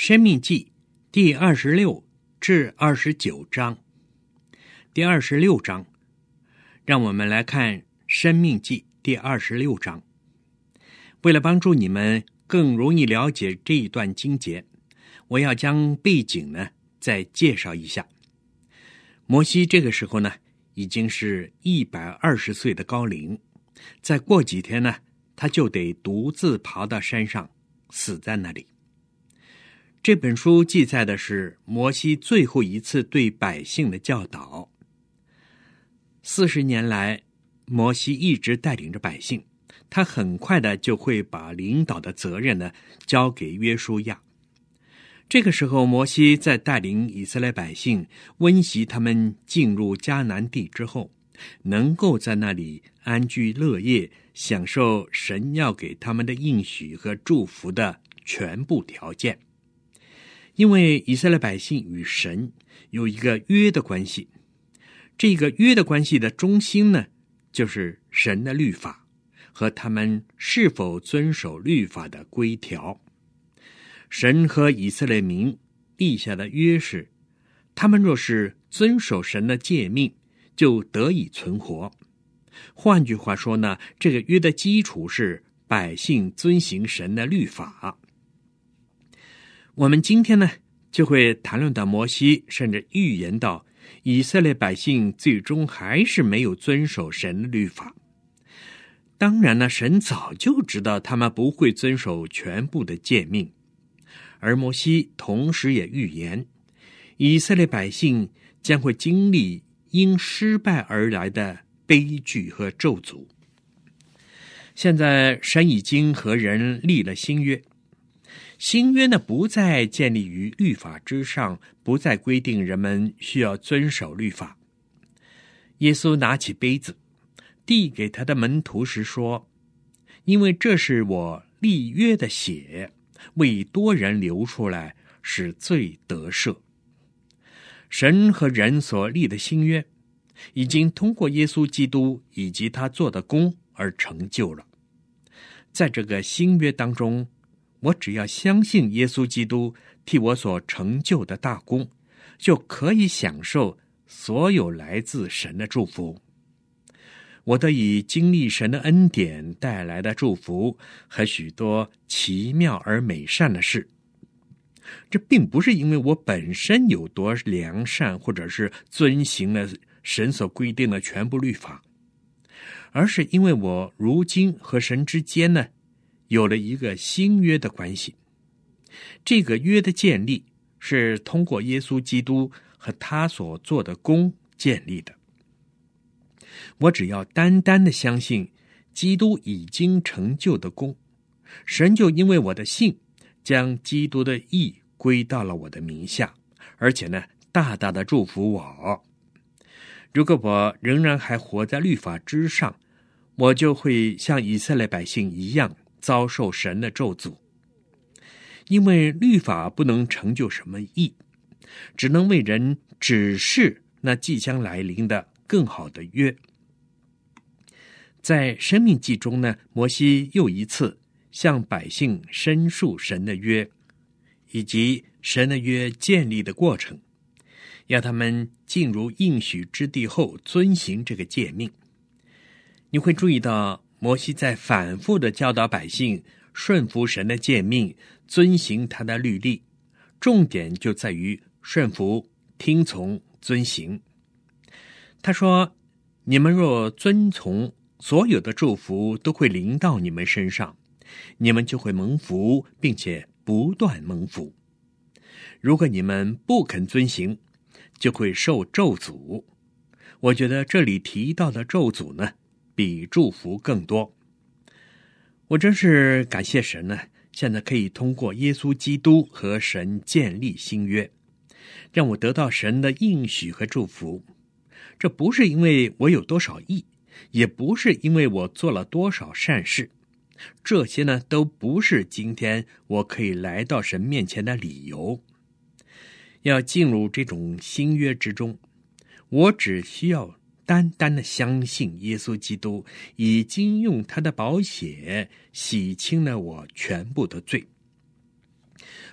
申命记第26至29章。第26章，让我们来看申命记第26章。为了帮助你们更容易了解这一段经节，我要将背景呢再介绍一下。摩西这个时候呢已经是120岁的高龄，再过几天呢他就得独自爬到山上死在那里。这本书记载的是摩西最后一次对百姓的教导。40年来，摩西一直带领着百姓，他很快的就会把领导的责任呢交给约书亚。这个时候，摩西在带领以色列百姓温习他们进入迦南地之后，能够在那里安居乐业，享受神要给他们的应许和祝福的全部条件。因为以色列百姓与神有一个约的关系，这个约的关系的中心呢，就是神的律法和他们是否遵守律法的规条。神和以色列民立下的约是，他们若是遵守神的诫命，就得以存活。换句话说呢，这个约的基础是百姓遵行神的律法。我们今天呢，就会谈论到摩西，甚至预言到以色列百姓最终还是没有遵守神的律法。当然呢，神早就知道他们不会遵守全部的诫命，而摩西同时也预言，以色列百姓将会经历因失败而来的悲剧和咒诅。现在神已经和人立了新约，新约呢不再建立于律法之上，不再规定人们需要遵守律法。耶稣拿起杯子递给他的门徒时说，因为这是我立约的血，为多人流出来，使罪得赦。神和人所立的新约已经通过耶稣基督以及他做的功而成就了。在这个新约当中，我只要相信耶稣基督替我所成就的大功，就可以享受所有来自神的祝福。我得以经历神的恩典带来的祝福和许多奇妙而美善的事。这并不是因为我本身有多良善，或者是遵行了神所规定的全部律法，而是因为我如今和神之间呢有了一个新约的关系。这个约的建立是通过耶稣基督和他所做的功建立的。我只要单单的相信基督已经成就的功，神就因为我的信将基督的义归到了我的名下，而且呢大大的祝福我。如果我仍然还活在律法之上，我就会像以色列百姓一样遭受神的咒诅。因为律法不能成就什么义，只能为人指示那即将来临的更好的约。在申命记中呢，摩西又一次向百姓申述神的约，以及神的约建立的过程，要他们进入应许之地后遵行这个诫命。你会注意到摩西在反复的教导百姓顺服神的诫命，遵行他的律例，重点就在于顺服、听从、遵行。他说，你们若遵从，所有的祝福都会临到你们身上，你们就会蒙福，并且不断蒙福。如果你们不肯遵行，就会受咒诅。我觉得这里提到的咒诅呢，比祝福更多。我真是感谢神呢，现在可以通过耶稣基督和神建立新约，让我得到神的应许和祝福。这不是因为我有多少义，也不是因为我做了多少善事，这些呢都不是今天我可以来到神面前的理由。要进入这种新约之中，我只需要单单的相信耶稣基督已经用他的宝血洗清了我全部的罪。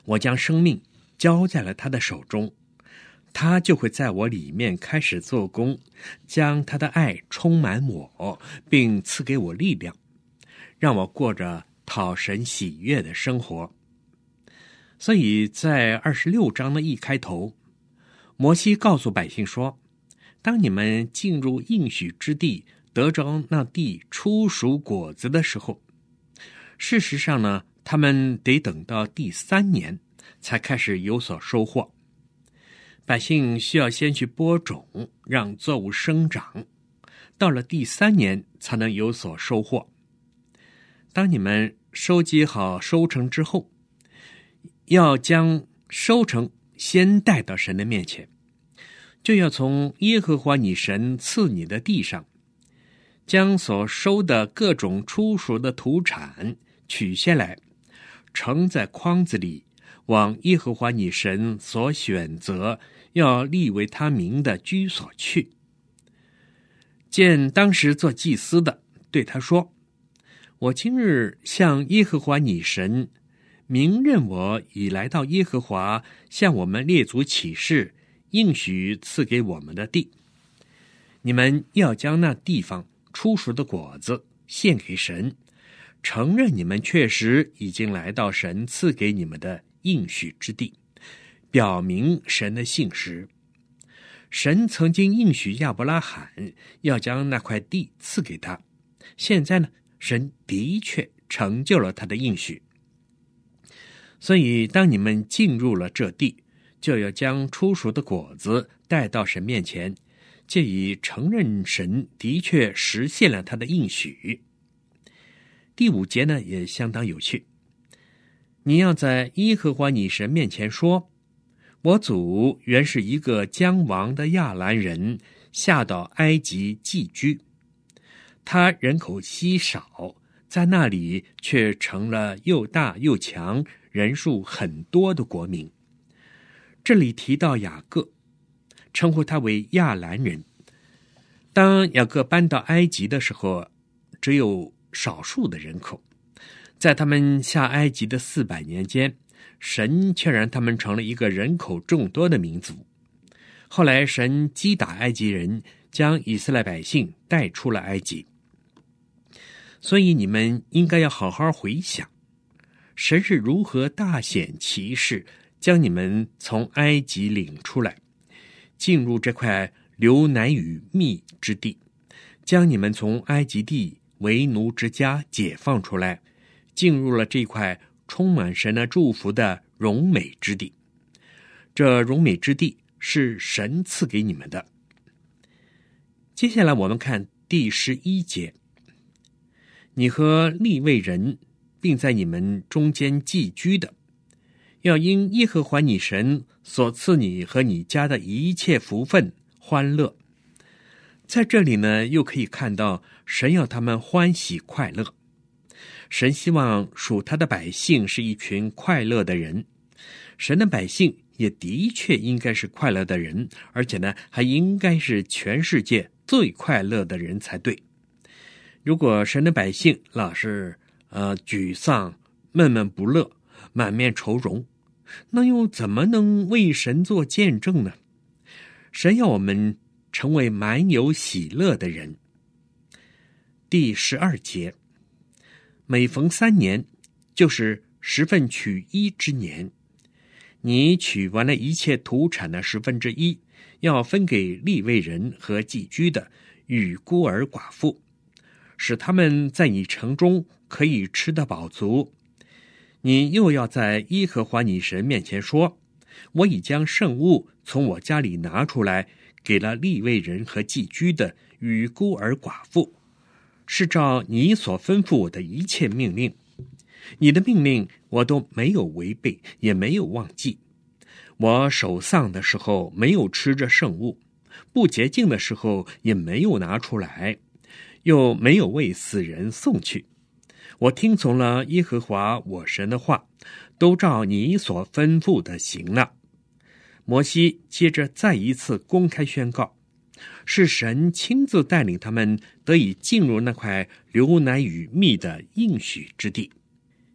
我将生命交在了他的手中，他就会在我里面开始做工，将他的爱充满我，并赐给我力量，让我过着讨神喜悦的生活。所以在26章的一开头，摩西告诉百姓说，当你们进入应许之地，得着那地初熟果子的时候，事实上呢，他们得等到第3年才开始有所收获。百姓需要先去播种，让作物生长，到了第3年才能有所收获。当你们收集好收成之后，要将收成先带到神的面前，就要从耶和华你神赐你的地上，将所收的各种初熟的土产取下来，盛在筐子里，往耶和华你神所选择要立为他名的居所去。见当时做祭司的对他说，我今日向耶和华你神明认我已来到耶和华向我们列祖起誓应许赐给我们的地，你们要将那地方初熟的果子献给神，承认你们确实已经来到神赐给你们的应许之地，表明神的信实。神曾经应许亚伯拉罕要将那块地赐给他，现在呢，神的确成就了他的应许。所以当你们进入了这地，就要将初熟的果子带到神面前，借以承认神的确实现了他的应许。第5节呢，也相当有趣。你要在耶和华你神面前说，我祖原是一个将亡的亚兰人，下到埃及寄居，他人口稀少，在那里却成了又大又强，人数很多的国民。这里提到雅各，称呼他为亚兰人。当雅各搬到埃及的时候，只有少数的人口，在他们下埃及的400年间，神却让他们成了一个人口众多的民族。后来神击打埃及人，将以色列百姓带出了埃及。所以你们应该要好好回想，神是如何大显奇事，将你们从埃及领出来，进入这块流奶与蜜之地，将你们从埃及地为奴之家解放出来，进入了这块充满神的祝福的荣美之地。这荣美之地是神赐给你们的。接下来我们看第11节，你和利未人并在你们中间寄居的，要因耶和华你神所赐你和你家的一切福分欢乐。在这里呢，又可以看到神要他们欢喜快乐。神希望属他的百姓是一群快乐的人，神的百姓也的确应该是快乐的人，而且呢，还应该是全世界最快乐的人才对。如果神的百姓老是沮丧、闷闷不乐、满面愁容，那又怎么能为神做见证呢？神要我们成为满有喜乐的人。第12节，每逢3年，就是十分取一之年，你取完了一切土产的1/10，要分给利未人和寄居的与孤儿寡妇，使他们在你城中可以吃得饱足。你又要在耶和华你神面前说，我已将圣物从我家里拿出来，给了利未人和寄居的与孤儿寡妇，是照你所吩咐我的一切命令。你的命令我都没有违背，也没有忘记。我守丧的时候没有吃着圣物，不洁净的时候也没有拿出来，又没有为死人送去。我听从了耶和华我神的话，都照你所吩咐的行了。摩西接着再一次公开宣告，是神亲自带领他们得以进入那块流奶与蜜的应许之地。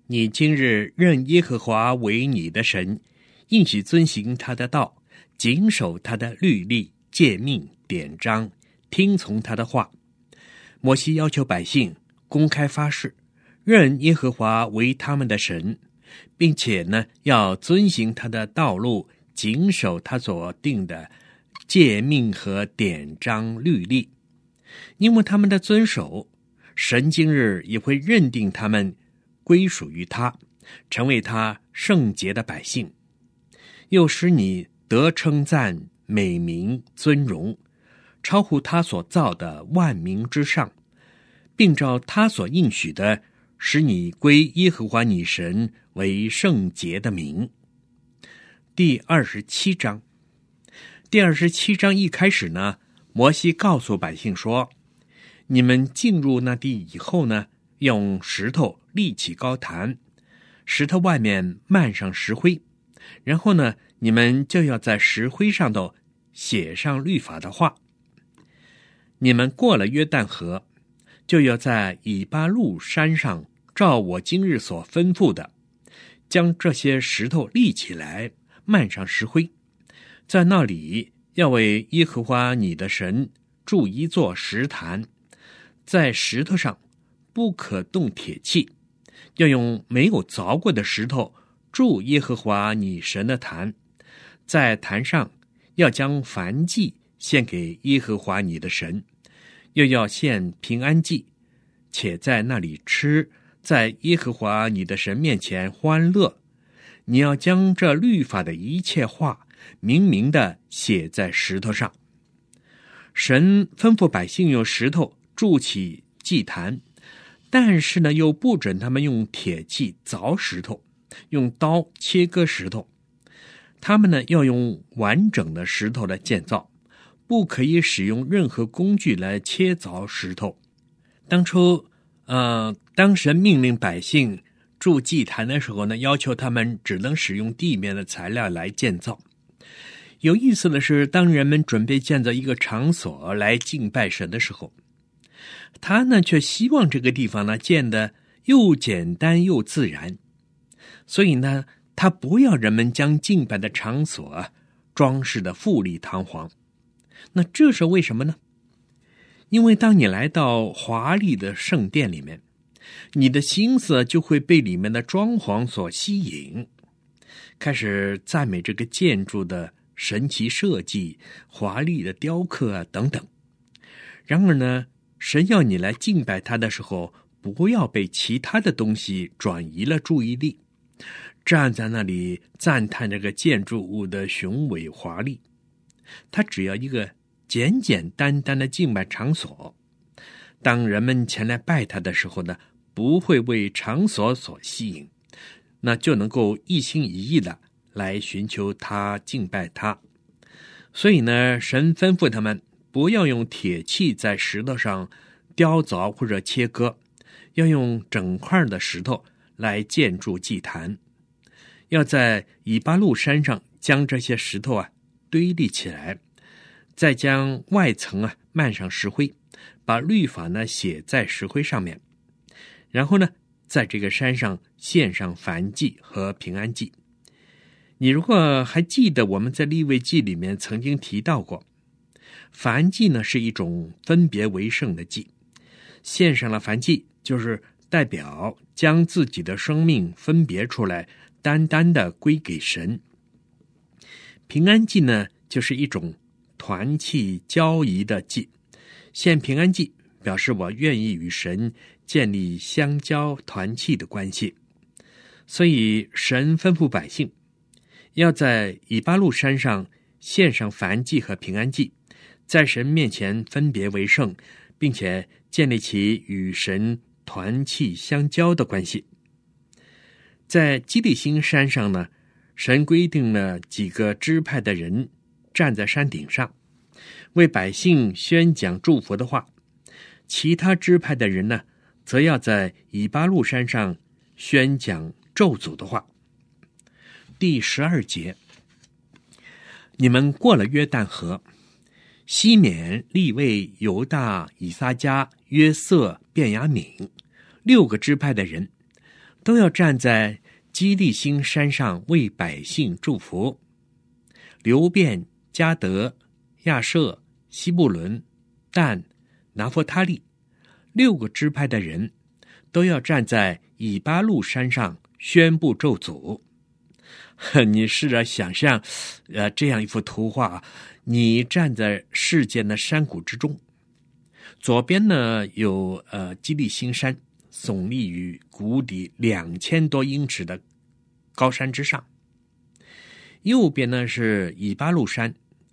你今日认耶和华为你的神，应许遵行他的道，谨守他的律例、诫命、典章，听从他的话。摩西要求百姓公开发誓，认耶和华为他们的神，并且呢，要遵行他的道路，谨守他所定的诫命和典章律例。因为他们的遵守，神今日也会认定他们归属于他，成为他圣洁的百姓，又使你得称赞、美名、尊荣，超乎他所造的万民之上，并照他所应许的，使你归耶和华你神为圣洁的名。第27章。第27章一开始呢，摩西告诉百姓说，你们进入那地以后呢，用石头立起高坛，石头外面漫上石灰，然后呢，你们就要在石灰上头写上律法的话。你们过了约旦河，就要在以巴路山上照我今日所吩咐的，将这些石头立起来，漫上石灰，在那里要为耶和华你的神筑一座石坛，在石头上不可动铁器，要用没有凿过的石头筑耶和华你神的坛，在坛上要将燔祭献给耶和华你的神，又要献平安祭，且在那里吃，在耶和华你的神面前欢乐。你要将这律法的一切话明明地写在石头上。神吩咐百姓用石头筑起祭坛，但是呢，又不准他们用铁器凿石头，用刀切割石头。他们呢，要用完整的石头来建造，不可以使用任何工具来切凿石头。当初当神命令百姓筑祭坛的时候呢，要求他们只能使用地面的材料来建造。有意思的是，当人们准备建造一个场所来敬拜神的时候，他呢却希望这个地方呢建得又简单又自然，所以呢，他不要人们将敬拜的场所装饰得富丽堂皇。那这是为什么呢？因为当你来到华丽的圣殿里面，你的心思就会被里面的装潢所吸引，开始赞美这个建筑的神奇设计、华丽的雕刻等等。然而呢，神要你来敬拜他的时候，不要被其他的东西转移了注意力，站在那里赞叹这个建筑物的雄伟华丽。它只要一个简简单单的敬拜场所。当人们前来拜他的时候呢，不会为场所所吸引，那就能够一心一意的来寻求他、敬拜他。所以呢，神吩咐他们不要用铁器在石头上雕凿或者切割，要用整块的石头来建筑祭坛，要在以巴路山上将这些石头堆立起来，再将外层漫上石灰，把律法呢写在石灰上面，然后呢，在这个山上献上燔祭和平安祭。你如果还记得我们在利未记里面曾经提到过，燔祭呢是一种分别为圣的祭，献上了燔祭就是代表将自己的生命分别出来，单单的归给神。平安祭呢就是一种团契交谊的祭，献平安祭表示我愿意与神建立相交团契的关系。所以神吩咐百姓要在以巴路山上献上燔祭和平安祭，在神面前分别为圣，并且建立起与神团契相交的关系。在基利心山上呢，神规定了几个支派的人站在山顶上，为百姓宣讲祝福的话，其他支派的人呢，则要在以巴路山上宣讲咒诅的话。第12节，你们过了约旦河，西缅、利未、犹大、以撒迦、约瑟、便雅悯6个支派的人， 都要站在基利心山上为百姓祝福。流便、迦得、亚设、西布伦、但、拿弗他利6个支派的人都要站在以巴路山上宣布咒诅。你试着想象这样一幅图画，你站在世间的山谷之中，左边呢有基利心山耸立于谷底2000多英尺的高山之上，右边呢是以巴路山，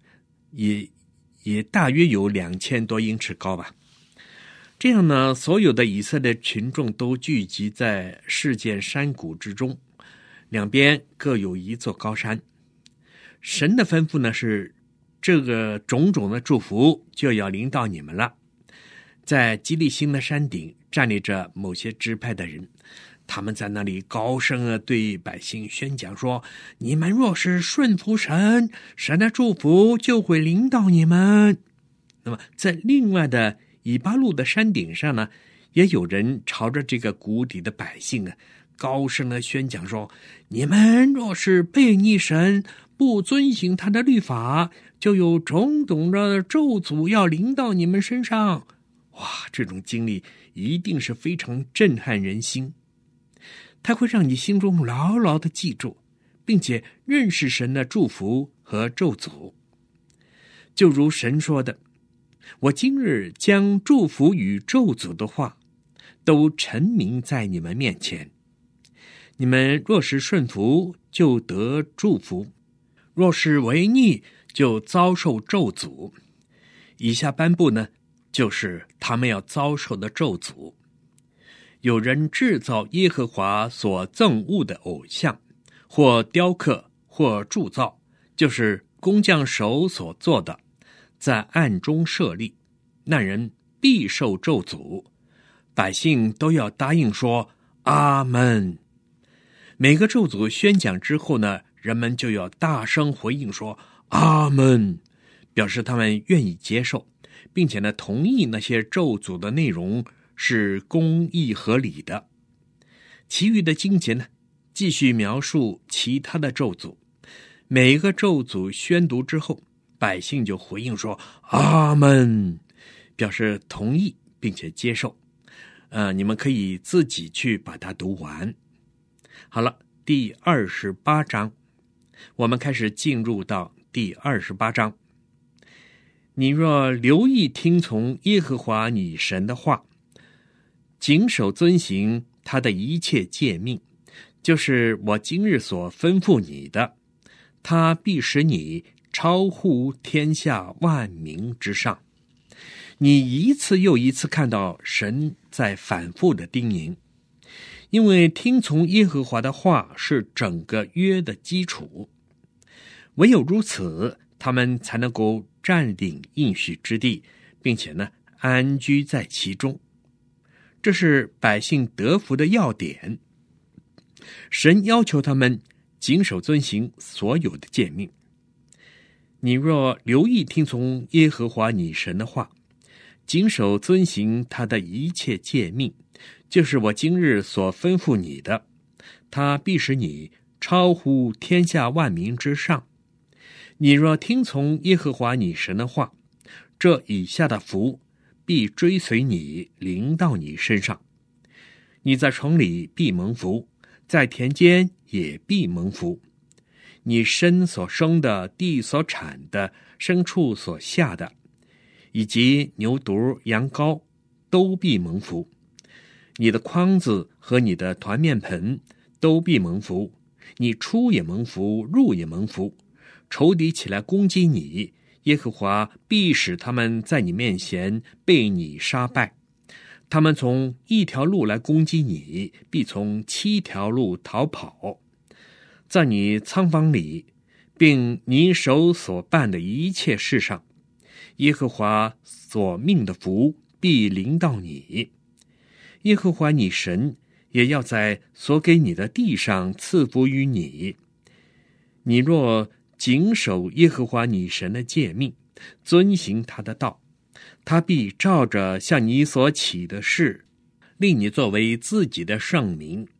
也大约有2000多英尺高吧。这样呢，所有的以色列群众都聚集在事件山谷之中，两边各有一座高山。神的吩咐呢是，这个种种的祝福就要临到你们了。在基利心的山顶站立着某些支派的人，他们在那里高声地对百姓宣讲说，你们若是顺服神，神的祝福就会临到你们。那么在另外的以巴路的山顶上呢，也有人朝着这个谷底的百姓高声地宣讲说，你们若是悖逆神，不遵行他的律法，就有种种的咒诅要临到你们身上。哇，这种经历一定是非常震撼人心，它会让你心中牢牢地记住，并且认识神的祝福和咒诅。就如神说的，我今日将祝福与咒诅的话都陈明在你们面前，你们若是顺服，就得祝福；若是违逆，就遭受咒诅。以下颁布呢，就是他们要遭受的咒诅。有人制造耶和华所憎恶的偶像，或雕刻，或铸造，就是工匠手所做的，在暗中设立，那人必受咒诅。百姓都要答应说阿们。每个咒诅宣讲之后呢，人们就要大声回应说阿们，表示他们愿意接受，并且呢同意那些咒诅的内容是公义合理的。其余的经节呢，继续描述其他的咒诅。每个咒诅宣读之后，百姓就回应说阿们，表示同意并且接受。你们可以自己去把它读完。好了，第28章，我们开始进入到第28章。你若留意听从耶和华你神的话，谨守遵行他的一切诫命，就是我今日所吩咐你的，他必使你超乎天下万民之上。你一次又一次看到神在反复的叮咛，因为听从耶和华的话是整个约的基础，唯有如此，他们才能够占领应许之地，并且呢安居在其中。这是百姓得福的要点。神要求他们谨守遵行所有的诫命。你若留意听从耶和华你神的话，谨守遵行他的一切诫命，就是我今日所吩咐你的，他必使你超乎天下万民之上。你若听从耶和华你神的话，这以下的福必追随你，临到你身上。你在城里必蒙福，在田间也必蒙福。你身所生的，地所产的，牲畜所下的，以及牛犊羊羔，都必蒙福。你的筐子和你的团面盆都必蒙福，你出也蒙福，入也蒙福。仇敌起来攻击你，耶和华必使他们在你面前被你杀败。他们从一条路来攻击你，必从7条路逃跑。在你仓房里，并你手所办的一切事上，耶和华所命的福必临到你。耶和华你神也要在所给你的地上赐福于你。你若谨守耶和华你神的诫命，遵行他的道，他必照着向你所起的事，立你作为自己的圣民。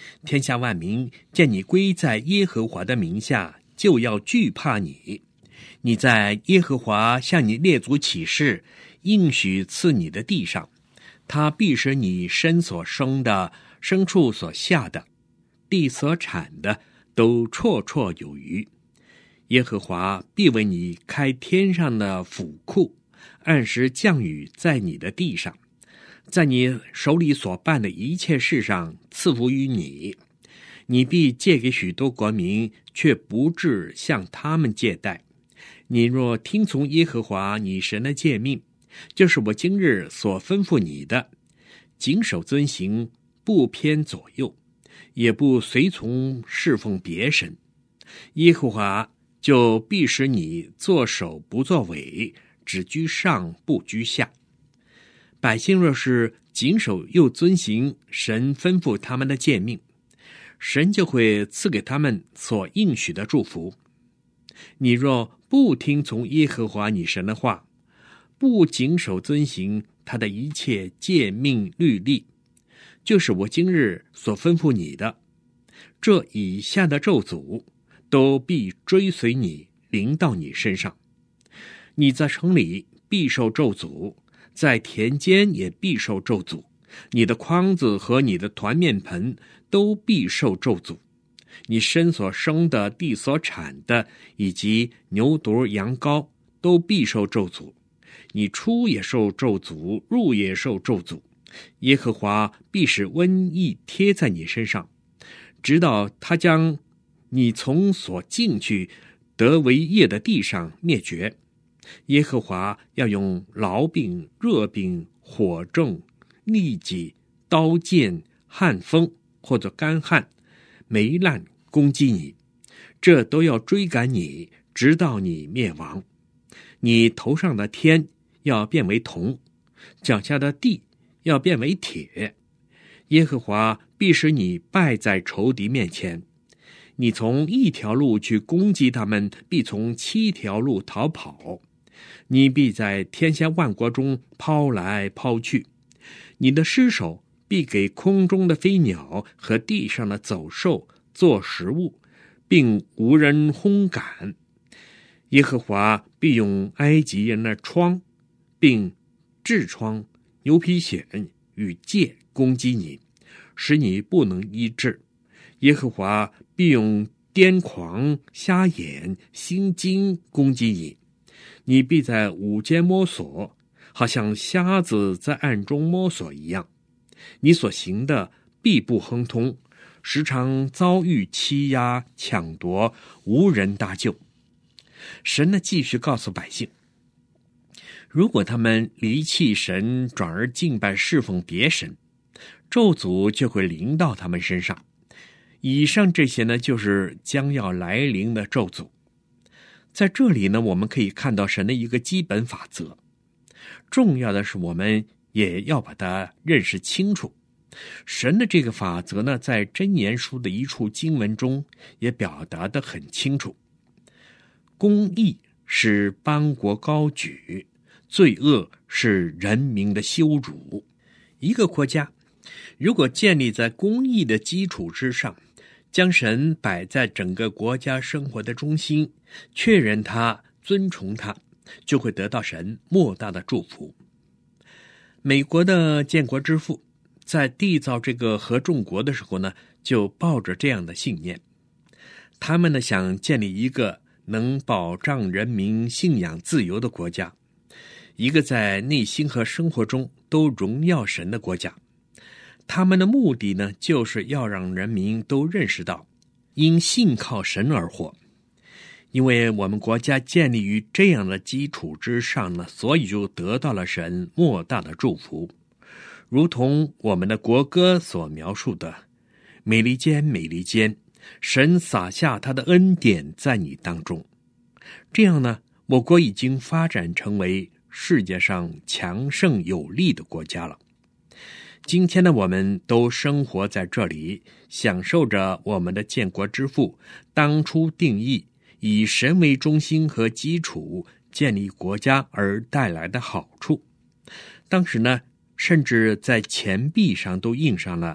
天下万民见你归在耶和华的名下，就要惧怕你。你在耶和华向你列祖起誓，应许赐你的地上，他必使你身所生的、牲畜所下的、地所产的，都绰绰有余。耶和华必为你开天上的府库，按时降雨在你的地上，在你手里所办的一切事上赐福于你。你必借给许多国民，却不致向他们借贷。你若听从耶和华你神的诫命，就是我今日所吩咐你的，谨守遵行，不偏左右，也不随从侍奉别神，耶和华就必使你作首不作尾，只居上不居下。百姓若是谨守又遵行神吩咐他们的诫命，神就会赐给他们所应许的祝福。你若不听从耶和华你神的话，不谨守遵行他的一切诫命律例，就是我今日所吩咐你的，这以下的咒诅都必追随你，临到你身上。你在城里必受咒诅，在田间也必受咒诅，你的筐子和你的团面盆都必受咒诅。你身所生的、地所产的，以及牛犊羊羔，都必受咒诅。你出也受咒诅，入也受咒诅。耶和华必使瘟疫贴在你身上，直到他将你从所进去得为业的地上灭绝。耶和华要用痨病、热病、火症、痢疾、刀剑、旱风或者干旱、霉烂攻击你，这都要追赶你，直到你灭亡。你头上的天要变为铜，脚下的地要变为铁。耶和华必使你败在仇敌面前，你从一条路去攻击他们，必从7条路逃跑。你必在天下万国中抛来抛去，你的尸首必给空中的飞鸟和地上的走兽做食物，并无人烘赶。耶和华必用埃及人的疮，并痔疮、牛皮癣与疥攻击你，使你不能医治。耶和华必用癫狂、瞎眼、心惊攻击你，你必在午间摸索，好像瞎子在暗中摸索一样。你所行的必不亨通，时常遭遇欺压、抢夺，无人搭救。神呢，继续告诉百姓，如果他们离弃神，转而敬拜侍奉别神，咒诅就会临到他们身上。以上这些呢，就是将要来临的咒诅。在这里呢，我们可以看到神的一个基本法则。重要的是，我们也要把它认识清楚。神的这个法则呢，在箴言书的一处经文中也表达得很清楚。公义是邦国高举，罪恶是人民的羞辱。一个国家如果建立在公义的基础之上，将神摆在整个国家生活的中心，确认他、尊崇他，就会得到神莫大的祝福。美国的建国之父在缔造这个合众国的时候呢，就抱着这样的信念。他们呢，想建立一个能保障人民信仰自由的国家，一个在内心和生活中都荣耀神的国家。他们的目的呢，就是要让人民都认识到因信靠神而活。因为我们国家建立于这样的基础之上呢，所以就得到了神莫大的祝福。如同我们的国歌所描述的，美利坚，美利坚，神洒下他的恩典在你当中。这样呢，我国已经发展成为世界上强盛有力的国家了。今天呢，我们都生活在这里，享受着我们的建国之父当初定义以神为中心和基础建立国家而带来的好处。当时呢，甚至在钱币上都印上了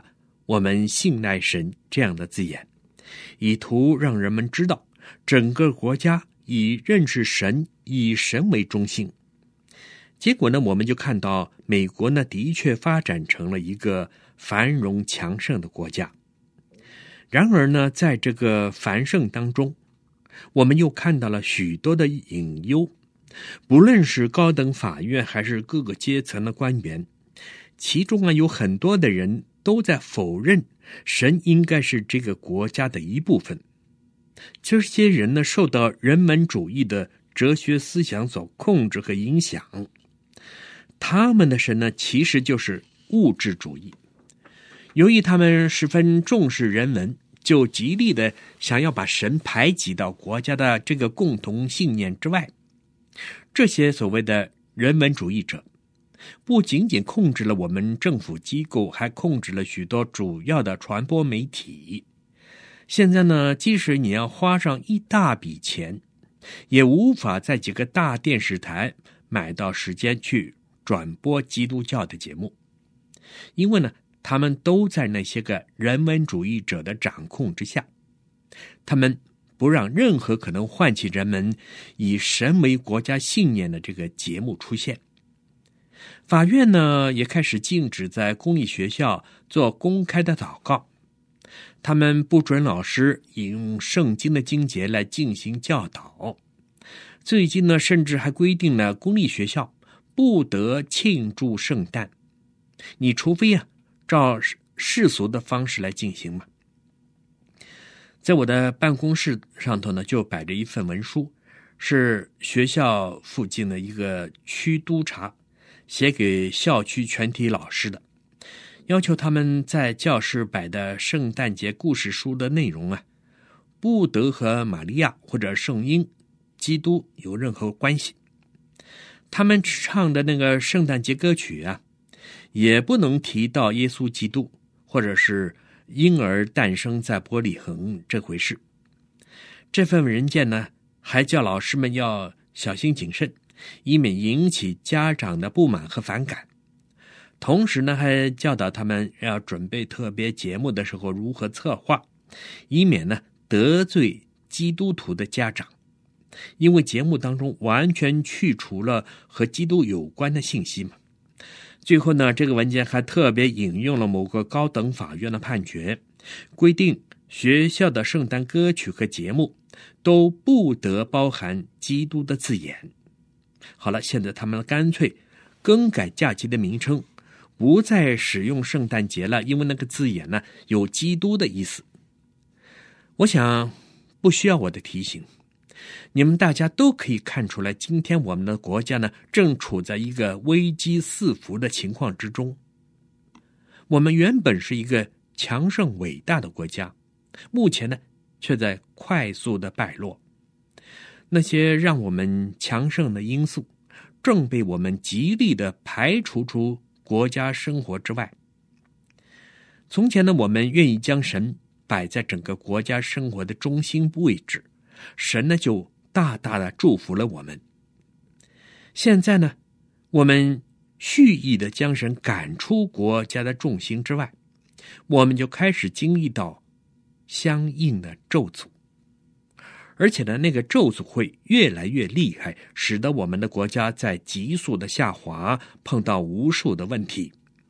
我们信赖神这样的字眼，以图让人们知道整个国家以认识神、以神为中心。结果呢，我们就看到美国呢的确发展成了一个繁荣强盛的国家。然而呢，在这个繁盛当中，我们又看到了许多的隐忧，不论是高等法院还是各个阶层的官员，其中有很多的人都在否认神应该是这个国家的一部分。这些人呢，受到人本主义的哲学思想所控制和影响，他们的神呢，其实就是物质主义。由于他们十分重视人文，就极力的想要把神排挤到国家的这个共同信念之外。这些所谓的人文主义者，不仅仅控制了我们政府机构，还控制了许多主要的传播媒体。现在呢，即使你要花上一大笔钱，也无法在几个大电视台买到时间去转播基督教的节目，因为呢，他们都在那些个人文主义者的掌控之下，他们不让任何可能唤起人们以神为国家信念的这个节目出现。法院呢，也开始禁止在公立学校做公开的祷告，他们不准老师引用圣经的经节来进行教导。最近呢，甚至还规定了公立学校不得庆祝圣诞，你除非照世俗的方式来进行嘛。在我的办公室上头呢，就摆着一份文书，是学校附近的一个区督察写给校区全体老师的，要求他们在教室摆的圣诞节故事书的内容不得和玛利亚或者圣婴基督有任何关系。他们唱的那个圣诞节歌曲也不能提到耶稣基督或者是婴儿诞生在伯利恒这回事。这份文件呢，还叫老师们要小心谨慎，以免引起家长的不满和反感。同时呢，还教导他们要准备特别节目的时候如何策划，以免呢得罪基督徒的家长，因为节目当中完全去除了和基督有关的信息嘛。最后呢，这个文件还特别引用了某个高等法院的判决，规定学校的圣诞歌曲和节目都不得包含基督的字眼。好了，现在他们干脆更改假期的名称，不再使用圣诞节了，因为那个字眼呢有基督的意思。我想不需要我的提醒，你们大家都可以看出来，今天我们的国家呢正处在一个危机四伏的情况之中。我们原本是一个强盛伟大的国家，目前呢却在快速的败落。那些让我们强盛的因素正被我们极力的排除出国家生活之外。从前呢，我们愿意将神摆在整个国家生活的中心位置，神呢就大大的祝福了我们。现在呢，我们蓄意的将神赶出国家的重心之外，我们就开始经历到相应的咒诅，而且呢，那个咒诅会越来越厉害，使得我们的国家在急速的下滑，碰到无数的问题。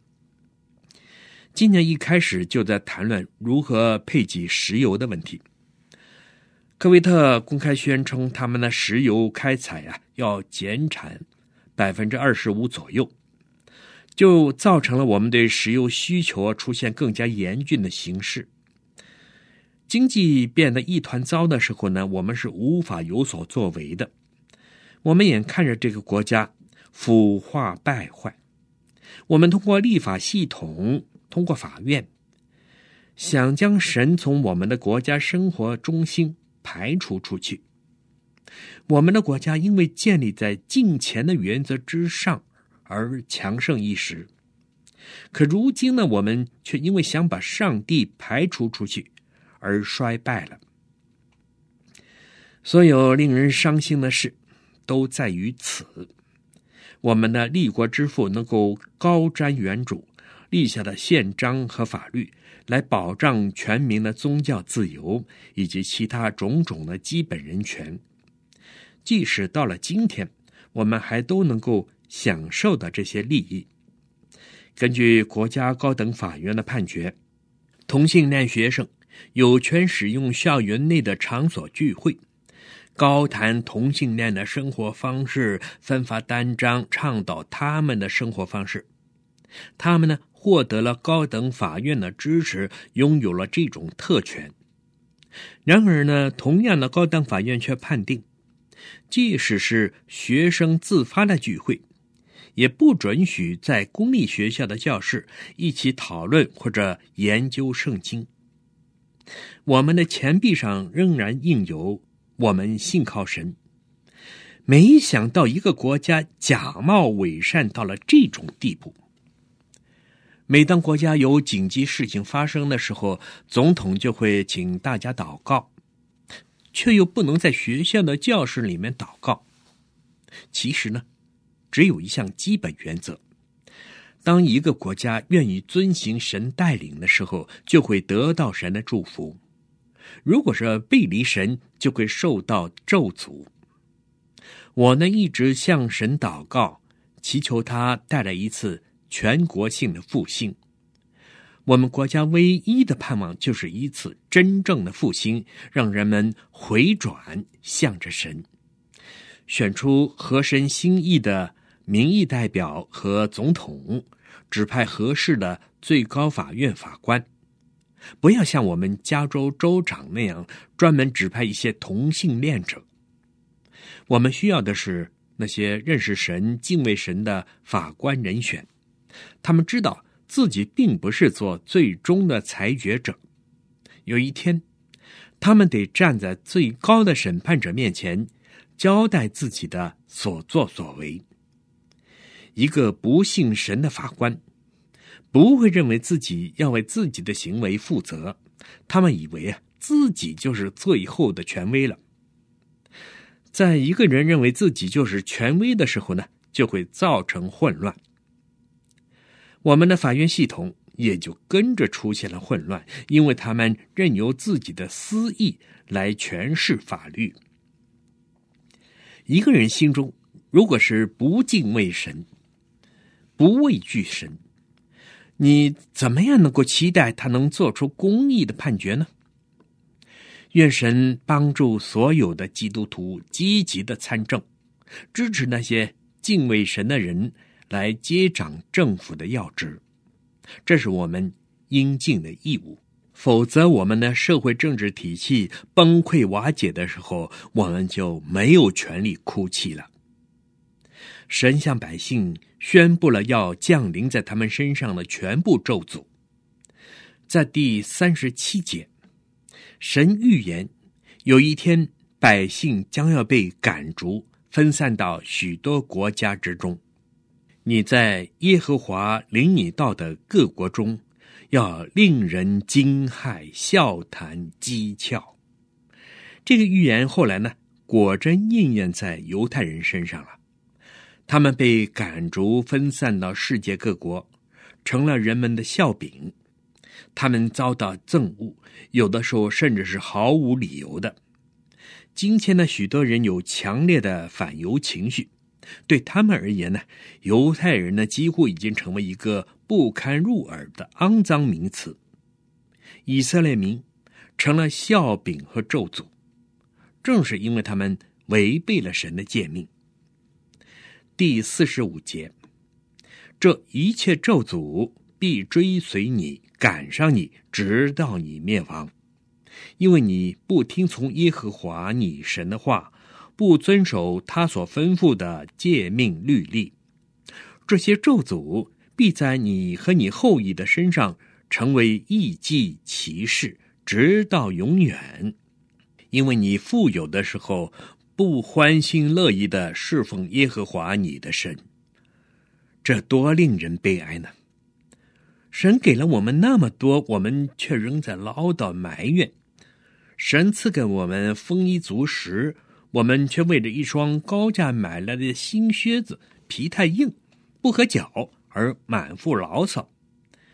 今年一开始就在谈论如何配给石油的问题。科威特公开宣称他们的石油开采要减产 25% 左右，就造成了我们对石油需求出现更加严峻的形势。经济变得一团糟的时候呢，我们是无法有所作为的。我们眼看着这个国家腐化败坏，我们通过立法系统，通过法院，想将神从我们的国家生活中心排除出去。我们的国家因为建立在敬虔的原则之上而强盛一时，可如今呢，我们却因为想把上帝排除出去而衰败了。所有令人伤心的事都在于此。我们的立国之父能够高瞻远瞩， 立下的宪章和法律，来保障全民的宗教自由以及其他种种的基本人权。即使到了今天，我们还都能够享受到这些利益。根据国家高等法院的判决，同性恋学生有权使用校园内的场所聚会，高谈同性恋的生活方式，分发单张，倡导他们的生活方式。他们呢，获得了高等法院的支持，拥有了这种特权。然而呢，同样的高等法院却判定，即使是学生自发的聚会，也不准许在公立学校的教室一起讨论或者研究圣经。我们的钱币上仍然印有我们信靠神。没想到一个国家假冒伪善到了这种地步。每当国家有紧急事情发生的时候，总统就会请大家祷告，却又不能在学校的教室里面祷告。其实呢，只有一项基本原则：当一个国家愿意遵行神带领的时候，就会得到神的祝福；如果是背离神，就会受到咒诅。我呢，一直向神祷告，祈求他带来一次全国性的复兴。我们国家唯一的盼望就是一次真正的复兴，让人们回转向着神，选出合神心意的民意代表和总统，指派合适的最高法院法官。不要像我们加州州长那样专门指派一些同性恋者。我们需要的是那些认识神、敬畏神的法官人选，他们知道自己并不是做最终的裁决者。有一天，他们得站在最高的审判者面前，交代自己的所作所为。一个不信神的法官不会认为自己要为自己的行为负责，他们以为自己就是最后的权威了。在一个人认为自己就是权威的时候呢，就会造成混乱。我们的法院系统也就跟着出现了混乱，因为他们任由自己的私意来诠释法律。一个人心中如果是不敬畏神、不畏惧神，你怎么样能够期待他能做出公义的判决呢？愿神帮助所有的基督徒积极的参政，支持那些敬畏神的人来接掌政府的要职，这是我们应尽的义务。否则我们的社会政治体系崩溃瓦解的时候，我们就没有权利哭泣了。神向百姓宣布了要降临在他们身上的全部咒诅。在第37节，神预言有一天百姓将要被赶逐，分散到许多国家之中。你在耶和华领你到的各国中，要令人惊骇、笑谈、讥诮。这个预言后来呢，果真应验在犹太人身上了。他们被赶逐分散到世界各国，成了人们的笑柄。他们遭到憎恶，有的时候甚至是毫无理由的。今天呢，许多人有强烈的反犹情绪，对他们而言呢，犹太人呢几乎已经成为一个不堪入耳的肮脏名词。以色列民成了笑柄和咒诅，正是因为他们违背了神的诫命。第45节，这一切咒诅必追随你，赶上你，直到你灭亡，因为你不听从耶和华你神的话，不遵守他所吩咐的诫命律例。这些咒诅必在你和你后裔的身上成为异迹奇事，直到永远。因为你富有的时候，不欢欣乐意地侍奉耶和华你的神。这多令人悲哀呢！神给了我们那么多，我们却仍在唠叨埋怨。神赐给我们丰衣足食，我们却为着一双高价买来的新靴子皮太硬不合脚而满腹牢骚。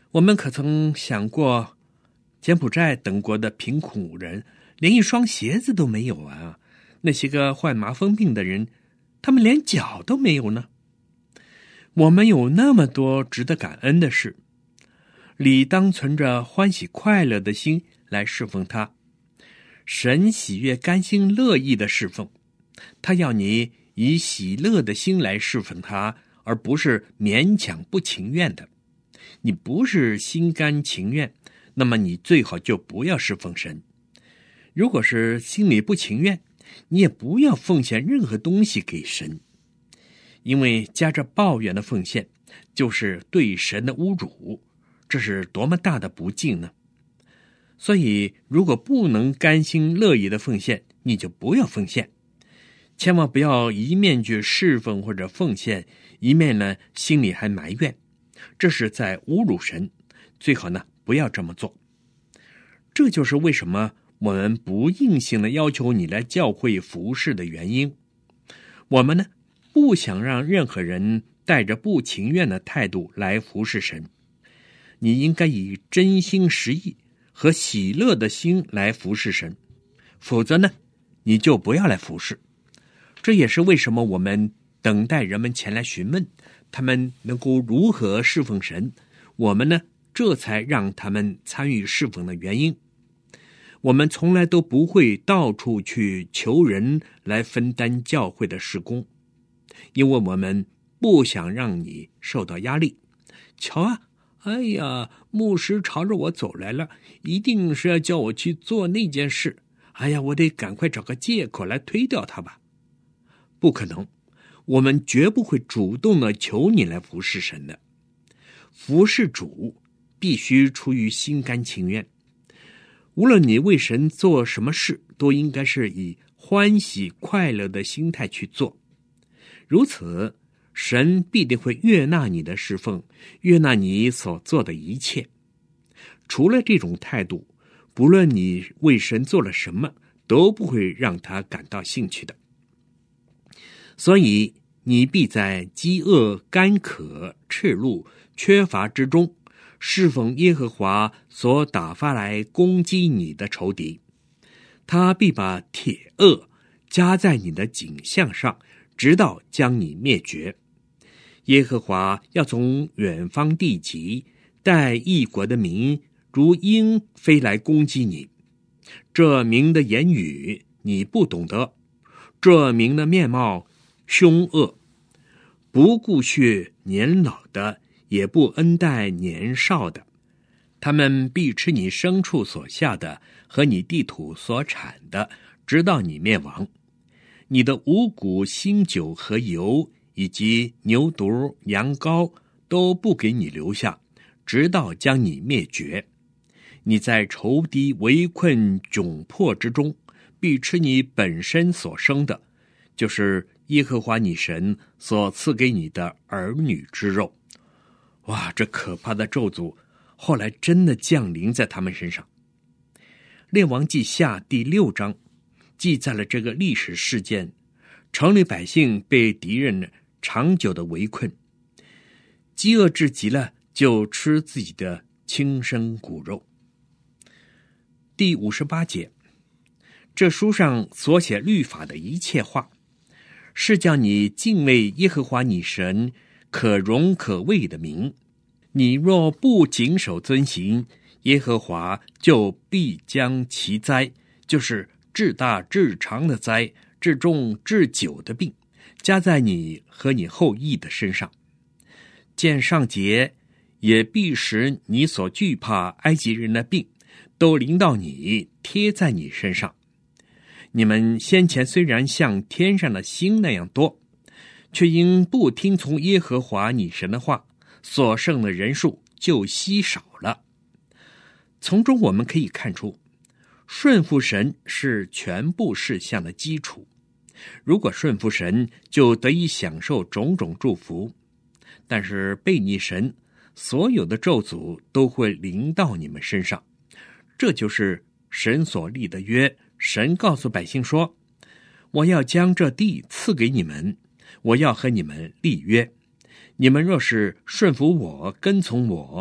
我们可曾想过，柬埔寨等国的贫苦人连一双鞋子都没有啊？那些个患麻风病的人，他们连脚都没有呢。我们有那么多值得感恩的事，理当存着欢喜快乐的心来侍奉他。神喜悦甘心乐意的侍奉，他要你以喜乐的心来侍奉他，而不是勉强不情愿的。你不是心甘情愿，那么你最好就不要侍奉神。如果是心里不情愿，你也不要奉献任何东西给神，因为夹着抱怨的奉献就是对神的侮辱，这是多么大的不敬呢？所以如果不能甘心乐意的奉献，你就不要奉献。千万不要一面去侍奉或者奉献，一面呢心里还埋怨，这是在侮辱神。最好呢不要这么做。这就是为什么我们不硬性的要求你来教会服侍的原因。我们呢不想让任何人带着不情愿的态度来服侍神。你应该以真心实意和喜乐的心来服侍神，否则呢你就不要来服侍。这也是为什么我们等待人们前来询问他们能够如何侍奉神，我们呢这才让他们参与侍奉的原因。我们从来都不会到处去求人来分担教会的事工，因为我们不想让你受到压力。瞧啊，哎呀，牧师朝着我走来了，一定是要叫我去做那件事。哎呀，我得赶快找个借口来推掉他吧。不可能，我们绝不会主动的求你来服侍神的。服侍主必须出于心甘情愿。无论你为神做什么事，都应该是以欢喜快乐的心态去做。如此，神必定会悦纳你的侍奉，悦纳你所做的一切。除了这种态度，不论你为神做了什么，都不会让他感到兴趣的。所以你必在饥饿、干渴、赤露、缺乏之中侍奉耶和华所打发来攻击你的仇敌，他必把铁轭加在你的颈项上，直到将你灭绝。耶和华要从远方地极带异国的民如鹰飞来攻击你。这民的言语你不懂得，这民的面貌凶恶，不顾恤年老的，也不恩待年少的。他们必吃你牲畜所下的和你地土所产的，直到你灭亡。你的五谷、新酒和油，以及牛犊、羊羔，都不给你留下，直到将你灭绝。你在仇敌围困窘迫之中，必吃你本身所生的，就是耶和华你神所赐给你的儿女之肉。哇，这可怕的咒诅后来真的降临在他们身上。列王记下第6章记载了这个历史事件，城里百姓被敌人长久的围困，饥饿至极了，就吃自己的亲生骨肉。第58节，这书上所写律法的一切话，是叫你敬畏耶和华你神可荣可畏的名。你若不谨守遵行，耶和华就必将其灾，就是至大至长的灾，至重至久的病，加在你和你后裔的身上。见上节，也必使你所惧怕埃及人的病都临到你，贴在你身上。你们先前虽然像天上的星那样多，却因不听从耶和华你神的话，所剩的人数就稀少了。从中我们可以看出，顺服神是全部事项的基础。如果顺服神，就得以享受种种祝福，但是悖逆神，所有的咒诅都会临到你们身上。这就是神所立的约。神告诉百姓说，我要将这地赐给你们，我要和你们立约。你们若是顺服我，跟从我，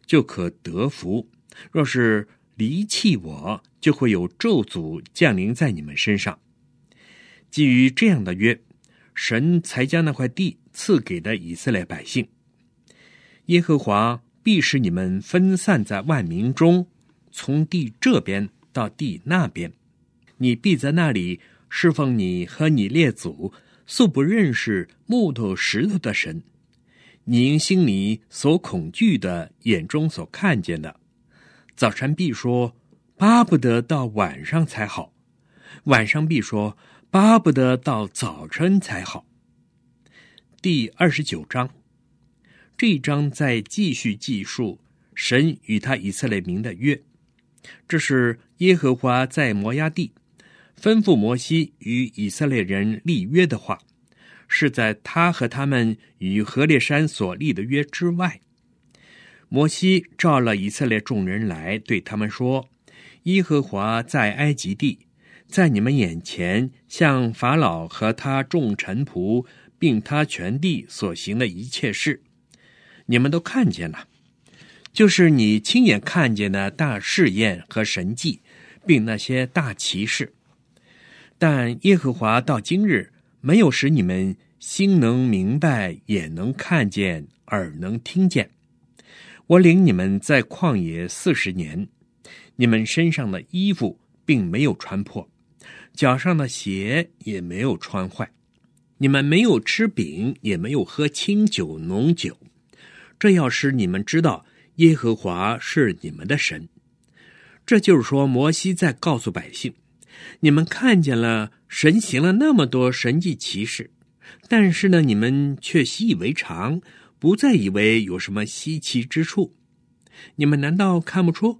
就可得福；若是离弃我，就会有咒诅降临在你们身上。基于这样的约，神才将那块地赐给了以色列百姓。耶和华必使你们分散在万民中，从地这边到地那边，你必在那里侍奉你和你列祖素不认识木头石头的神。你因心里所恐惧的，眼中所看见的，早晨必说巴不得到晚上才好，晚上必说巴不得到早晨才好。第29章，这一章在继续记述神与他以色列民的约。这是耶和华在摩押地吩咐摩西与以色列人立约的话，是在他和他们与何烈山所立的约之外。摩西召了以色列众人来，对他们说：耶和华在埃及地，在你们眼前向法老和他众臣仆并他全地所行的一切事，你们都看见了，就是你亲眼看见的大试验和神迹，并那些大奇事。但耶和华到今日没有使你们心能明白，眼能看见，耳能听见。我领你们在旷野40年，你们身上的衣服并没有穿破，脚上的鞋也没有穿坏。你们没有吃饼，也没有喝清酒浓酒，这要使你们知道耶和华是你们的神。这就是说，摩西在告诉百姓，你们看见了神行了那么多神迹奇事，但是呢，你们却习以为常，不再以为有什么稀奇之处。你们难道看不出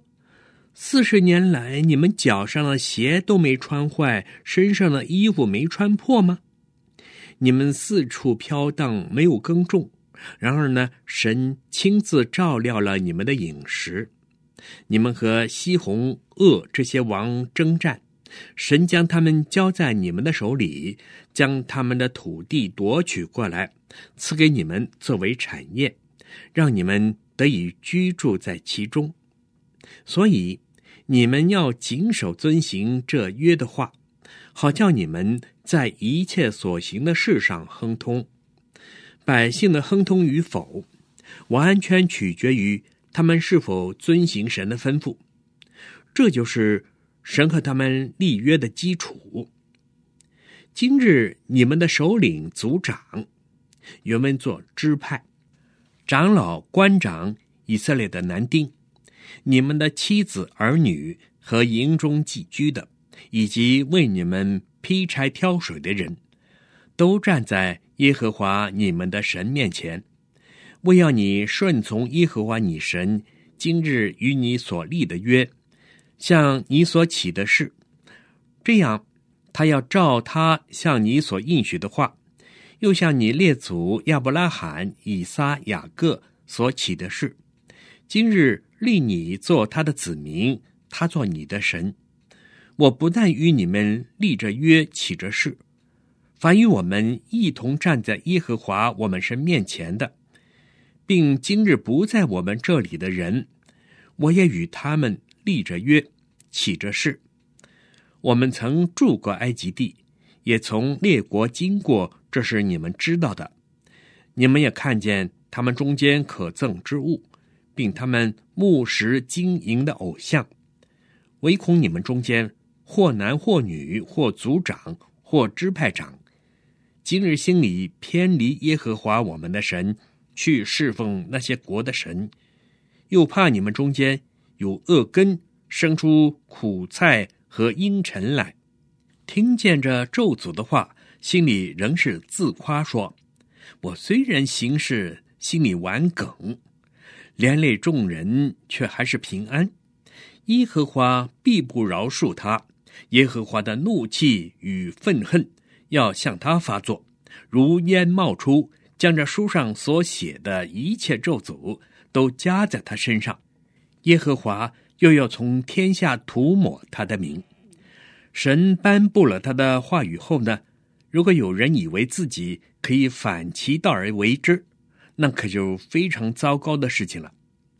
40年来你们脚上的鞋都没穿坏，身上的衣服没穿破吗？你们四处飘荡，没有耕种，然而呢，神亲自照料了你们的饮食。你们和西宏、噩这些王征战，神将他们交在你们的手里，将他们的土地夺取过来，赐给你们作为产业，让你们得以居住在其中。所以你们要谨守遵行这约的话，好叫你们在一切所行的事上亨通。百姓的亨通与否，完全取决于他们是否遵行神的吩咐。这就是神和他们立约的基础。今日你们的首领、族长，原文作支派、长老、官长，以色列的男丁，你们的妻子、儿女和营中寄居的，以及为你们劈柴挑水的人，都站在耶和华你们的神面前，为要你顺从耶和华你神今日与你所立的约，向你所起的事，这样他要照他向你所应许的话，又向你列祖亚伯拉罕、以撒、雅各所起的事，今日立你做他的子民，他做你的神。我不但与你们立着约，起着誓，凡与我们一同站在耶和华我们神面前的，并今日不在我们这里的人，我也与他们立着约，起着誓。我们曾住过埃及地，也从列国经过，这是你们知道的。你们也看见他们中间可憎之物，并他们牧食金银的偶像，唯恐你们中间或男或女，或族长，或支派长，今日心里偏离耶和华我们的神，去侍奉那些国的神，又怕你们中间有恶根，生出苦菜和阴沉来，听见这咒诅的话，心里仍是自夸说，我虽然行事心里顽梗，连累众人，却还是平安。耶和华必不饶恕他，耶和华的怒气与愤恨要向他发作，如烟冒出，将这书上所写的一切咒诅都加在他身上。耶和华又要从天下涂抹他的名。神颁布了他的话语后呢，如果有人以为自己可以反其道而为之，那可就非常糟糕的事情了。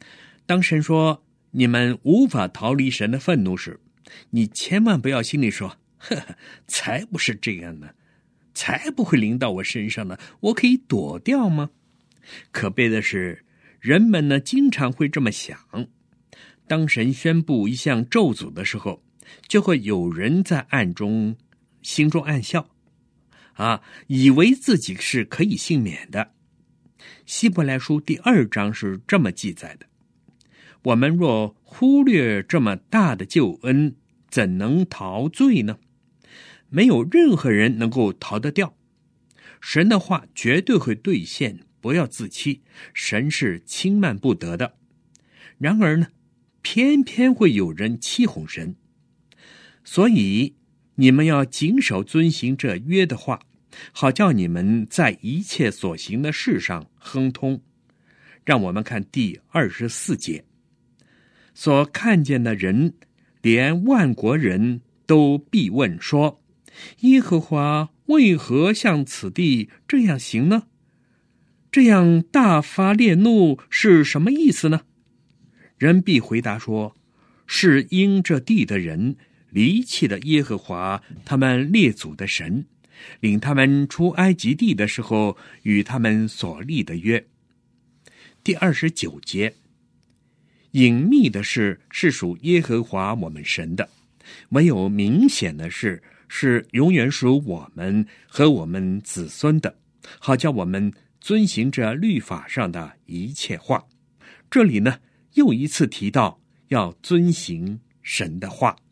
当神说你们无法逃离神的愤怒时，你千万不要心里说，呵呵，才不是这样呢，才不会临到我身上呢，我可以躲掉吗？可悲的是，人们呢经常会这么想。当神宣布一项咒诅的时候，就会有人在暗中心中暗笑，以为自己是可以幸免的。希伯来书第2章是这么记载的：我们若忽略这么大的救恩，怎能逃罪呢？没有任何人能够逃得掉。神的话绝对会兑现，不要自欺，神是轻慢不得的。然而呢，偏偏会有人欺哄神。所以你们要谨守遵行这约的话，好叫你们在一切所行的事上亨通。让我们看第24节。所看见的人，连万国人都必问说，耶和华为何向此地这样行呢？这样大发烈怒是什么意思呢？人必回答说，是因这地的人离弃了耶和华他们列祖的神，领他们出埃及地的时候与他们所立的约。第29节，隐秘的事是属耶和华我们神的，唯有明显的事是永远属我们和我们子孙的，好叫我们遵行着律法上的一切话。这里呢，又一次提到要遵行神的话。